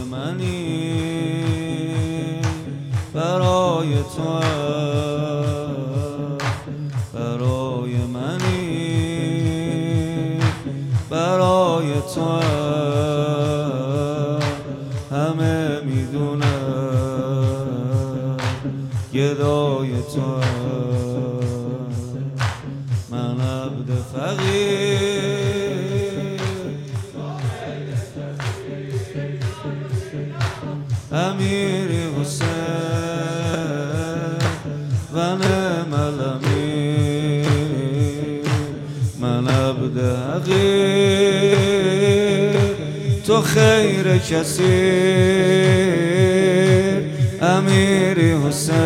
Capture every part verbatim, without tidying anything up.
منی برای تو برای منی برای تو همه میدونم گدای تو من عبد فقیر امیری حسین و نعم الامیر من عبد حقیر تو خیر کثیر امیری حسین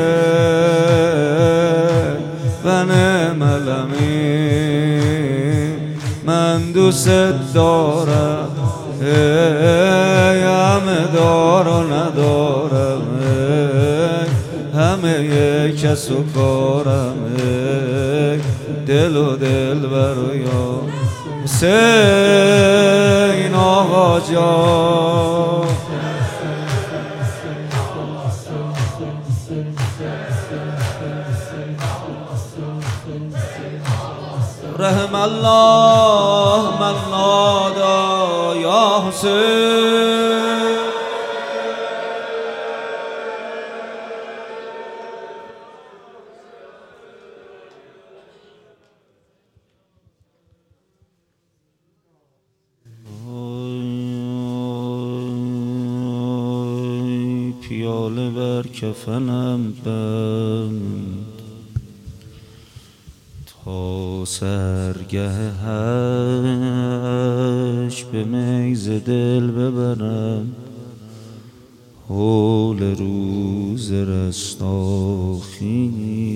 و نعم الامیر من دوست دارم ای همه دار و ندارم ای همه یک کس و کارم ای دل و دل برو حسین آقا جان رحم الله من نادا یا حسین پیاله بر کفنم بند تا سرگه هش به میز دل ببرم حول روز رستاخی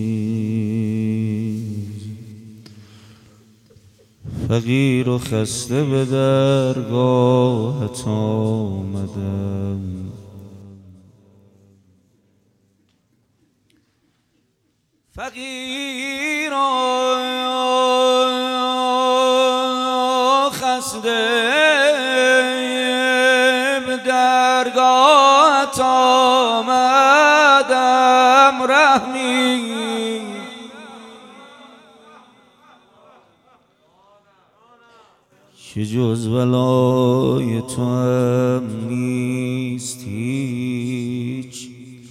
فقیر و خسته به درگاهت آمدم فقیر و خسته به درگاهت آمدم رحمی که جز ولای تو هم نیست هیچ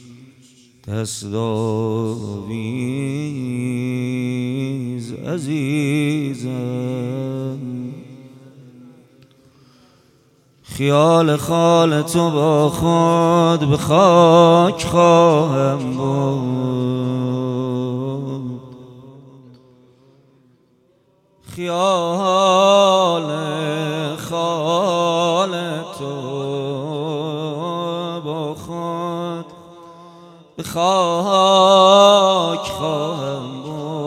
دستاویز عزیزم خیال خال تو با خود به خاک خواهم بود خیال خال تو با خود به خاک خواهم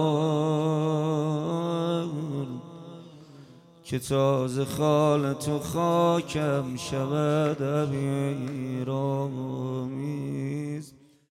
برد که تازه خال تو خاکم شود امیرآمیز